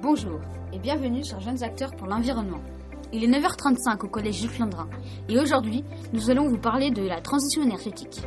Bonjour et bienvenue sur Jeunes Acteurs pour l'Environnement. Il est 9h35 au collège Jules Flandrin et aujourd'hui, nous allons vous parler de la transition énergétique.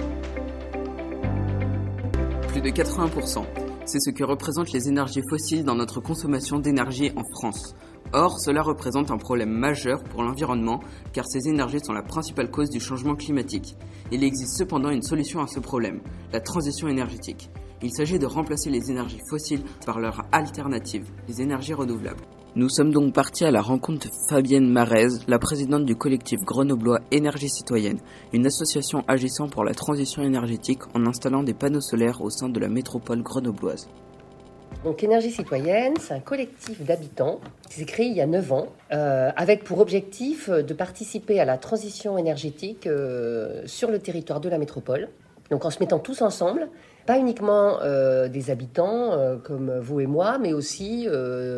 Plus de 80%, c'est ce que représentent les énergies fossiles dans notre consommation d'énergie en France. Or, cela représente un problème majeur pour l'environnement car ces énergies sont la principale cause du changement climatique. Il existe cependant une solution à ce problème, la transition énergétique. Il s'agit de remplacer les énergies fossiles par leur alternative, les énergies renouvelables. Nous sommes donc partis à la rencontre de Fabienne Marez, la présidente du collectif grenoblois Énergie Citoyenne, une association agissant pour la transition énergétique en installant des panneaux solaires au sein de la métropole grenobloise. Donc Énergie Citoyenne, c'est un collectif d'habitants qui s'est créé il y a 9 ans, avec pour objectif de participer à la transition énergétique sur le territoire de la métropole. Donc en se mettant tous ensemble, pas uniquement des habitants comme vous et moi, mais aussi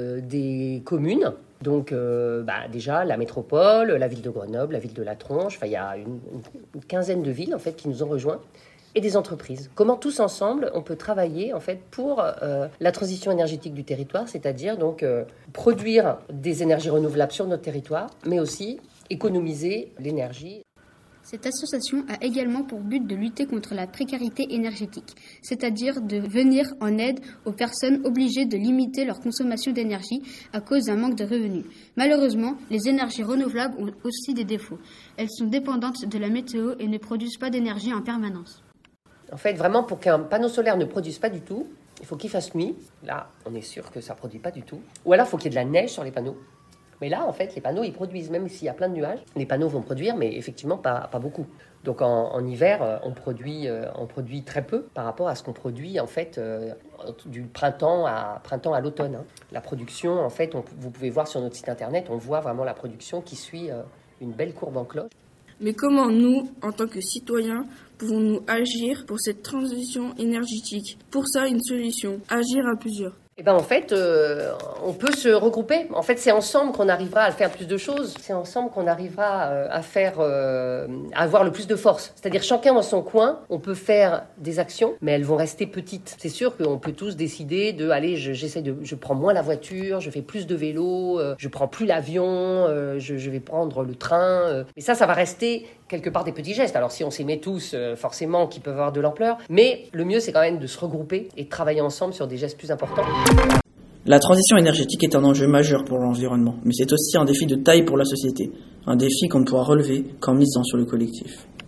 des communes. Donc déjà la métropole, la ville de Grenoble, la ville de La Tronche, il y a une quinzaine de villes en fait qui nous ont rejoints. Et des entreprises. Comment tous ensemble on peut travailler en fait pour la transition énergétique du territoire, c'est-à-dire donc produire des énergies renouvelables sur notre territoire, mais aussi économiser l'énergie. Cette association a également pour but de lutter contre la précarité énergétique, c'est-à-dire de venir en aide aux personnes obligées de limiter leur consommation d'énergie à cause d'un manque de revenus. Malheureusement, les énergies renouvelables ont aussi des défauts. Elles sont dépendantes de la météo et ne produisent pas d'énergie en permanence. En fait, vraiment, pour qu'un panneau solaire ne produise pas du tout, il faut qu'il fasse nuit. Là, on est sûr que ça ne produit pas du tout. Ou alors, il faut qu'il y ait de la neige sur les panneaux. Mais là, en fait, les panneaux, ils produisent, même s'il y a plein de nuages. Les panneaux vont produire, mais effectivement, pas beaucoup. Donc, en hiver, on produit très peu par rapport à ce qu'on produit, en fait, du printemps à l'automne. La production, en fait, vous pouvez voir sur notre site internet, on voit vraiment la production qui suit une belle courbe en cloche. Mais comment nous, en tant que citoyens, pouvons-nous agir pour cette transition énergétique ? Pour ça, une solution, agir à plusieurs. En fait, on peut se regrouper. En fait, c'est ensemble qu'on arrivera à faire plus de choses. C'est ensemble qu'on arrivera à avoir le plus de force. C'est-à-dire chacun dans son coin, on peut faire des actions, mais elles vont rester petites. C'est sûr qu'on peut tous décider de, allez, je prends moins la voiture, je fais plus de vélo, je prends plus l'avion, je vais prendre le train. Et ça va rester quelque part des petits gestes. Alors si on s'y met tous, forcément, qui peuvent avoir de l'ampleur. Mais le mieux, c'est quand même de se regrouper et de travailler ensemble sur des gestes plus importants. La transition énergétique est un enjeu majeur pour l'environnement, mais c'est aussi un défi de taille pour la société. Un défi qu'on ne pourra relever qu'en misant sur le collectif.